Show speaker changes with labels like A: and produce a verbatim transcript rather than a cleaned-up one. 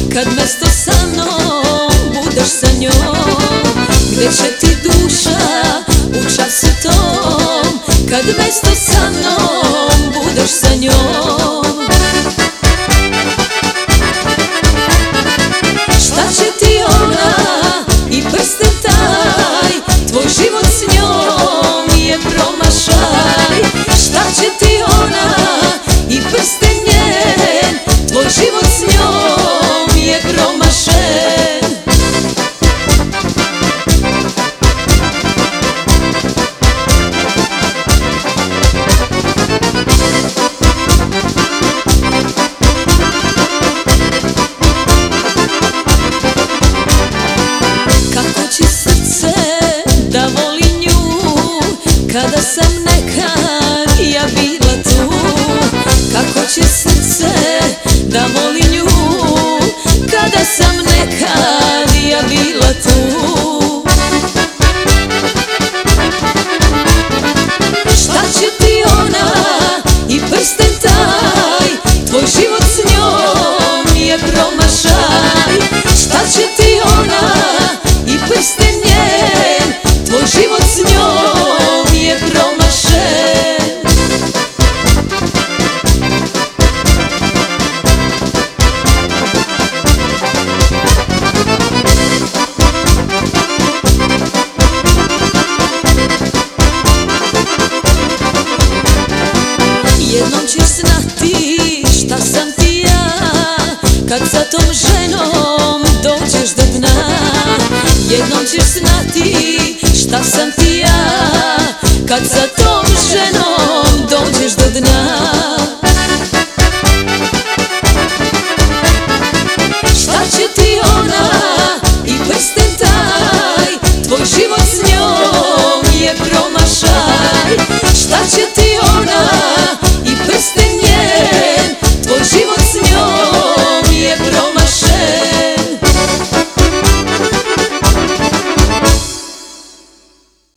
A: Kad mesto sa mnom budeš sa njom, gde će ti duša u času tom. Kad mesto sa mnom budeš sa njom, šta će ti ona i prsten taj, tvoj život s njom je promašaj. Šta će ti ona i prsten njen, tvoj život s njom je promašen. Kako će srce da voli nju, kada sam nekad ja bila tu. Kako će srce da voli nju, kada sam nekad ja bila tu. Šta će ti ona i prsten taj, tvoj život s njom je promašaj. Šta će ti ona i prsten njen, tvoj život s njom je promašen. Jednom ćeš znati šta sam ti ja, kad za tom ženom dođeš do dna. Jednom ćeš znati šta sam ti ja, kad za tom ženom dođeš do dna.